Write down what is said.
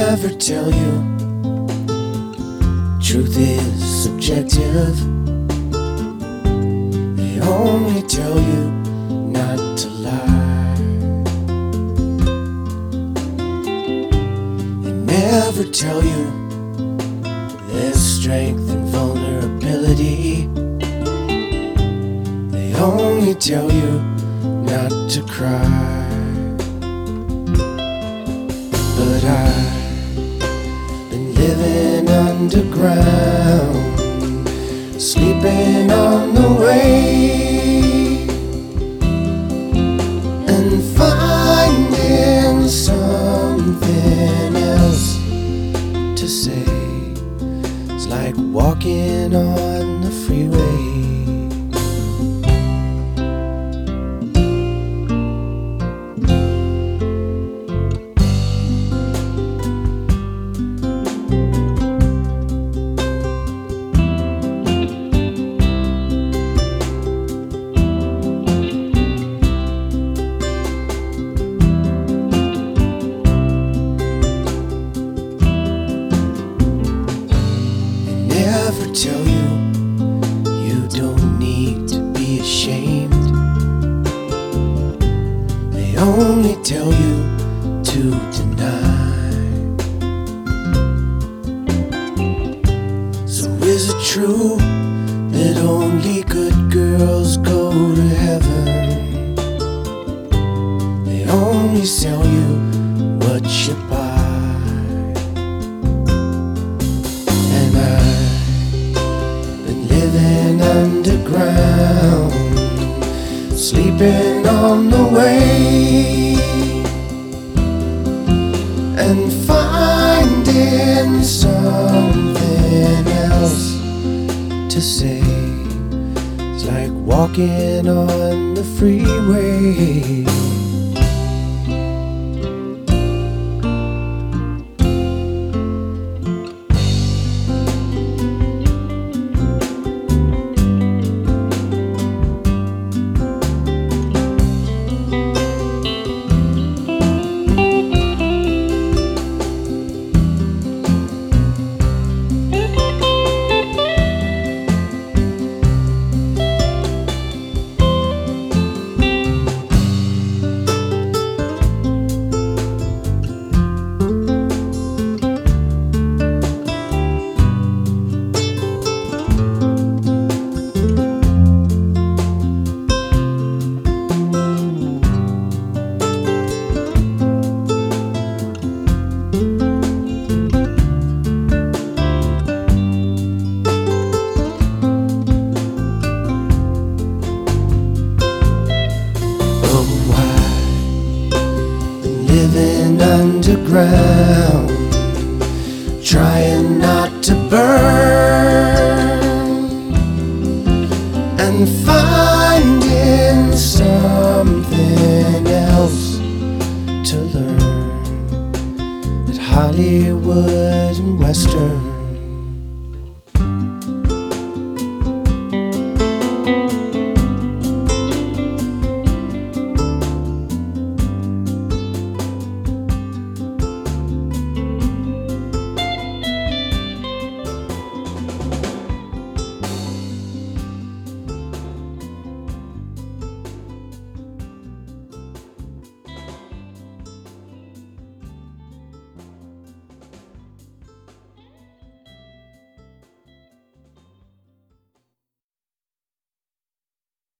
never tell you truth is subjective. They only tell you not to lie. They never tell you there's strength and vulnerability. They only tell you not to cry. But I've been living underground, sleeping on the way, and finding something else to say. It's like walking on the freeway. Never tell you you don't need to be ashamed. They only tell you to deny. So is it true that only good girls go to heaven? They only sell you what you buy. Living underground, sleeping on the way, and finding something else to say. It's like walking on the freeway. Living underground, trying not to burn, and finding something else to learn at Hollywood and Western.